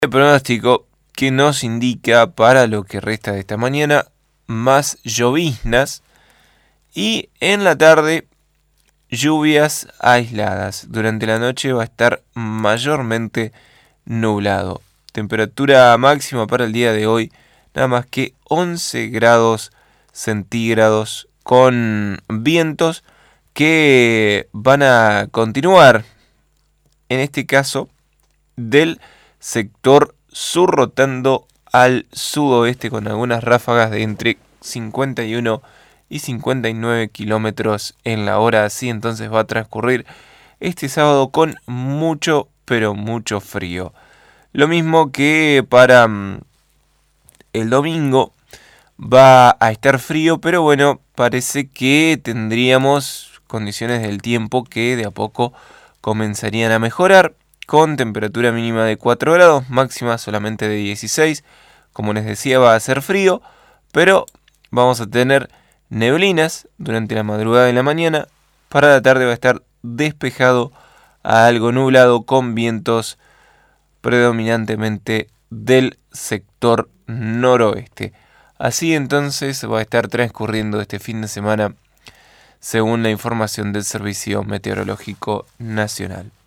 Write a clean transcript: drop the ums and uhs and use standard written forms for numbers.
El pronóstico que nos indica para lo que resta de esta mañana más lloviznas y en la tarde lluvias aisladas. Durante la noche va a estar mayormente nublado. Temperatura máxima para el día de hoy nada más que 11 grados centígrados con vientos que van a continuar, en este caso, del sector sur rotando al sudoeste con algunas ráfagas de entre 51 y 59 kilómetros en la hora. Así entonces va a transcurrir este sábado con mucho, pero mucho frío. Lo mismo que para el domingo va a estar frío, pero bueno, parece que tendríamos condiciones del tiempo que de a poco comenzarían a mejorar, con temperatura mínima de 4 grados, máxima solamente de 16. Como les decía, va a ser frío, pero vamos a tener neblinas durante la madrugada y la mañana. Para la tarde va a estar despejado a algo nublado con vientos predominantemente del sector noroeste. Así entonces va a estar transcurriendo este fin de semana según la información del Servicio Meteorológico Nacional.